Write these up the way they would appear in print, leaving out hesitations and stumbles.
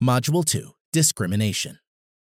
Module 2. Discrimination.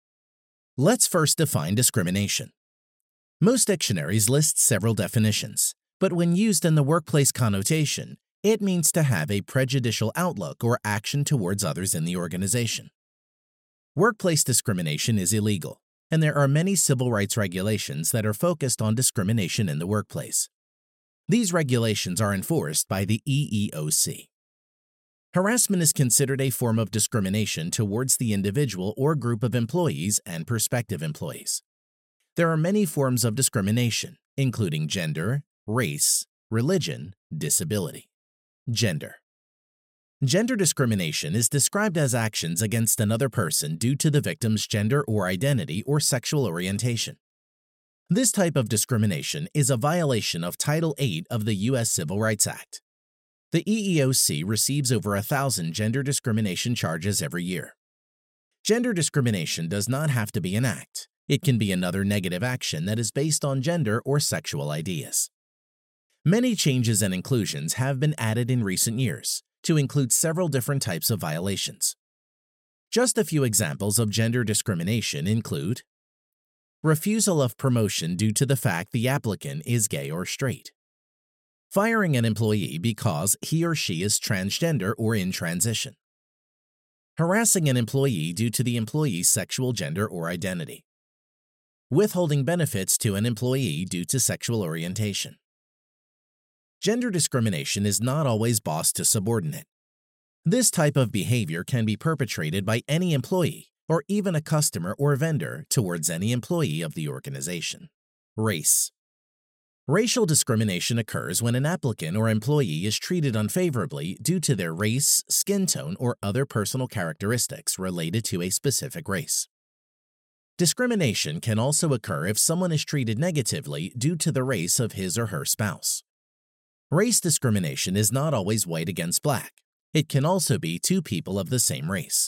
Let's first define discrimination. Most dictionaries list several definitions, but when used in the workplace connotation, it means to have a prejudicial outlook or action towards others in the organization. Workplace discrimination is illegal, and there are many civil rights regulations that are focused on discrimination in the workplace. These regulations are enforced by the EEOC. Harassment is considered a form of discrimination towards the individual or group of employees and prospective employees. There are many forms of discrimination, including gender, race, religion, disability. Gender. Gender discrimination is described as actions against another person due to the victim's gender or identity or sexual orientation. This type of discrimination is a violation of Title VIII of the U.S. Civil Rights Act. The EEOC receives over 1,000 gender discrimination charges every year. Gender discrimination does not have to be an act. It can be another negative action that is based on gender or sexual ideas. Many changes and inclusions have been added in recent years to include several different types of violations. Just a few examples of gender discrimination include refusal of promotion due to the fact the applicant is gay or straight, firing an employee because he or she is transgender or in transition, harassing an employee due to the employee's sexual gender or identity, withholding benefits to an employee due to sexual orientation. Gender discrimination is not always boss to subordinate. This type of behavior can be perpetrated by any employee or even a customer or vendor towards any employee of the organization. Race. Racial discrimination occurs when an applicant or employee is treated unfavorably due to their race, skin tone, or other personal characteristics related to a specific race. Discrimination can also occur if someone is treated negatively due to the race of his or her spouse. Race discrimination is not always white against black. It can also be two people of the same race.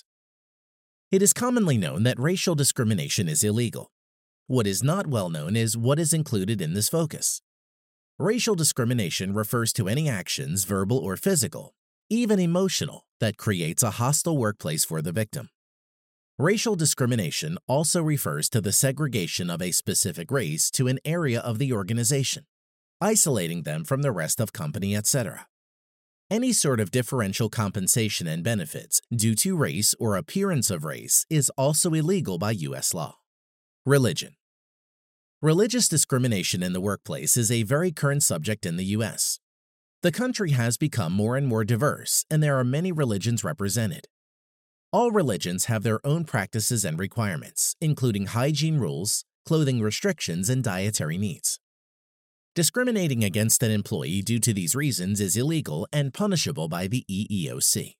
It is commonly known that racial discrimination is illegal. What is not well known is what is included in this focus. Racial discrimination refers to any actions, verbal or physical, even emotional, that creates a hostile workplace for the victim. Racial discrimination also refers to the segregation of a specific race to an area of the organization, isolating them from the rest of company, etc. Any sort of differential compensation and benefits due to race or appearance of race is also illegal by U.S. law. Religion. Religious discrimination in the workplace is a very current subject in the U.S. The country has become more and more diverse, and there are many religions represented. All religions have their own practices and requirements, including hygiene rules, clothing restrictions, and dietary needs. Discriminating against an employee due to these reasons is illegal and punishable by the EEOC.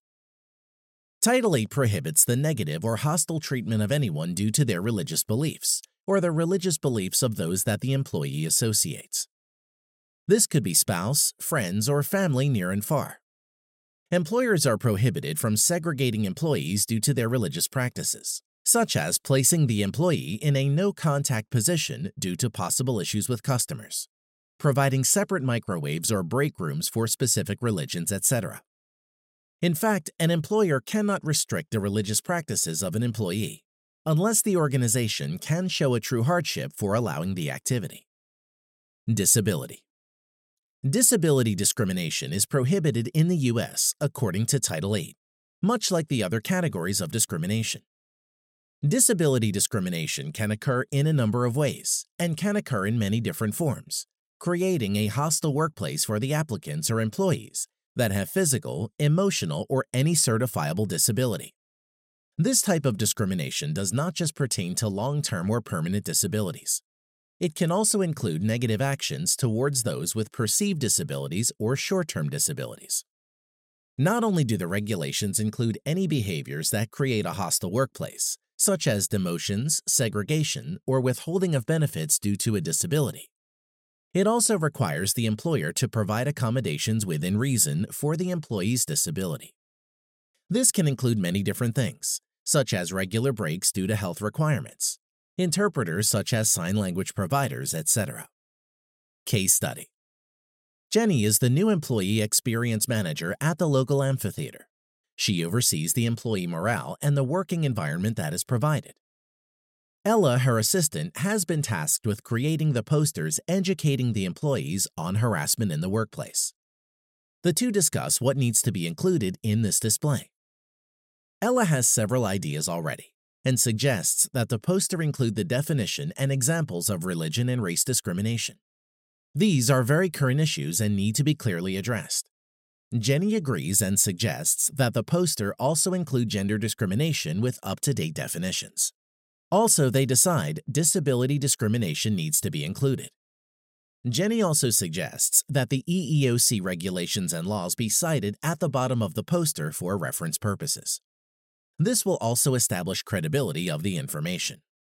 Title VIII prohibits the negative or hostile treatment of anyone due to their religious beliefs or the religious beliefs of those that the employee associates. This could be spouse, friends, or family near and far. Employers are prohibited from segregating employees due to their religious practices, such as placing the employee in a no-contact position due to possible issues with customers, providing separate microwaves or break rooms for specific religions, etc. In fact, an employer cannot restrict the religious practices of an employee unless the organization can show a true hardship for allowing the activity. Disability. Disability discrimination is prohibited in the U.S. according to Title VIII, much like the other categories of discrimination. Disability discrimination can occur in a number of ways and can occur in many different forms, creating a hostile workplace for the applicants or employees that have physical, emotional, or any certifiable disability. This type of discrimination does not just pertain to long-term or permanent disabilities. It can also include negative actions towards those with perceived disabilities or short-term disabilities. Not only do the regulations include any behaviors that create a hostile workplace, such as demotions, segregation, or withholding of benefits due to a disability, it also requires the employer to provide accommodations within reason for the employee's disability. This can include many different things, such as regular breaks due to health requirements, interpreters such as sign language providers, etc. Case study. Jenny is the new employee experience manager at the local amphitheater. She oversees the employee morale and the working environment that is provided. Ella, her assistant, has been tasked with creating the posters educating the employees on harassment in the workplace. The two discuss what needs to be included in this display. Ella has several ideas already and suggests that the poster include the definition and examples of religion and race discrimination. These are very current issues and need to be clearly addressed. Jenny agrees and suggests that the poster also include gender discrimination with up-to-date definitions. Also, they decide disability discrimination needs to be included. Jenny also suggests that the EEOC regulations and laws be cited at the bottom of the poster for reference purposes. This will also establish credibility of the information.